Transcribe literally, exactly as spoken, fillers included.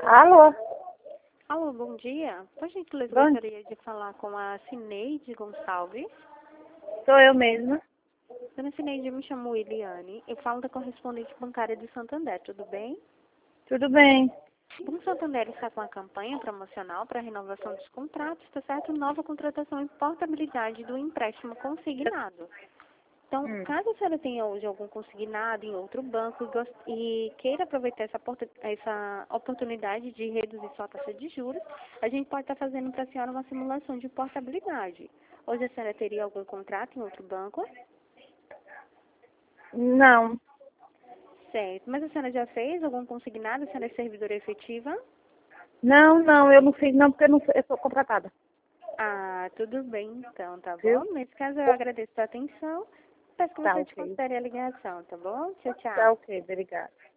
Alô? Alô, bom dia. Por gentileza, Bom, gostaria de falar com a Cineide Gonçalves. sou eu mesma. Dona Cineide, eu me chamo Eliane. Eu falo da correspondente bancária de Santander, tudo bem? Tudo bem? O Banco Santander está com a campanha promocional para a renovação dos contratos, tá certo? Nova contratação e portabilidade do empréstimo consignado. Então, Hum. caso a senhora tenha hoje algum consignado em outro banco e, gost- e queira aproveitar essa, porta- essa oportunidade de reduzir sua taxa de juros, a gente pode estar fazendo para a senhora uma simulação de portabilidade. Hoje a senhora teria algum contrato em outro banco? Não. Certo. Mas a senhora já fez algum consignado? A senhora é servidora efetiva? Não, não, eu não fiz não porque eu não sou, eu sou contratada. Ah, tudo bem então, tá Viu? bom? Nesse caso eu agradeço a atenção. Peço que Tá você ok. desconsidere a ligação, tá bom? Tchau, Tá tchau. ok, obrigada.